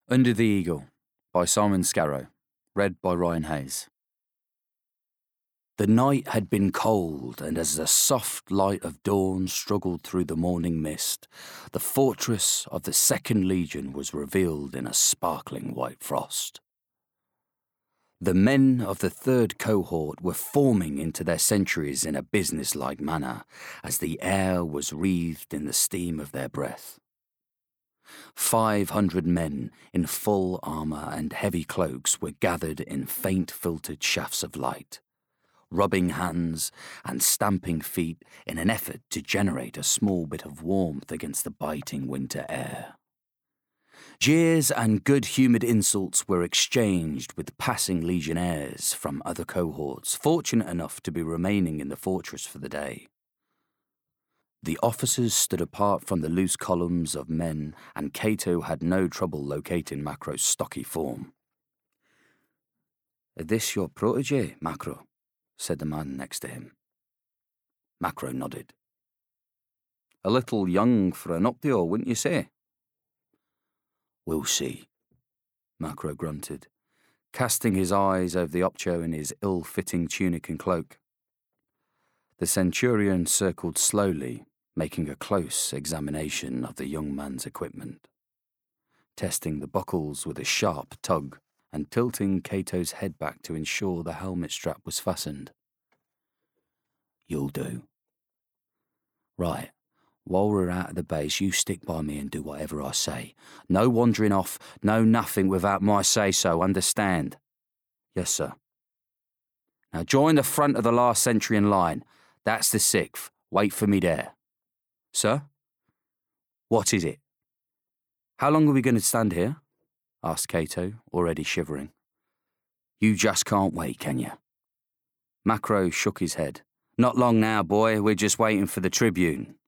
Under the Eagle by Simon Scarrow, read by Ryan Hayes. The night had been cold, and as the soft light of dawn struggled through the morning mist, the fortress of the 2nd Legion was revealed in a sparkling white frost. The men of the 3rd cohort were forming into their sentries in a businesslike manner, as the air was wreathed in the steam of their breath. 500 men in full armour and heavy cloaks were gathered in faint filtered shafts of light, rubbing hands and stamping feet in an effort to generate a small bit of warmth against the biting winter air. Jeers and good-humoured insults were exchanged with passing legionnaires from other cohorts fortunate enough to be remaining in the fortress for the day. The officers stood apart from the loose columns of men, and Cato had no trouble locating Macro's stocky form. "Is this your protege, Macro?" said the man next to him. Macro nodded. "A little young for an Optio, wouldn't you say?" "We'll see," Macro grunted, casting his eyes over the Optio in his ill-fitting tunic and cloak. The centurion circled slowly, making a close examination of the young man's equipment, testing the buckles with a sharp tug and tilting Cato's head back to ensure the helmet strap was fastened. "You'll do. Right, while we're out of the base, you stick by me and do whatever I say. No wandering off, no nothing without my say-so, understand?" "Yes, sir." "Now join the front of the last sentry in line. That's the 6th. Wait for me there." "Sir?" "What is it?" "How long are we going to stand here?" asked Cato, already shivering. "You just can't wait, can you?" Macro shook his head. "Not long now, boy. We're just waiting for the Tribune.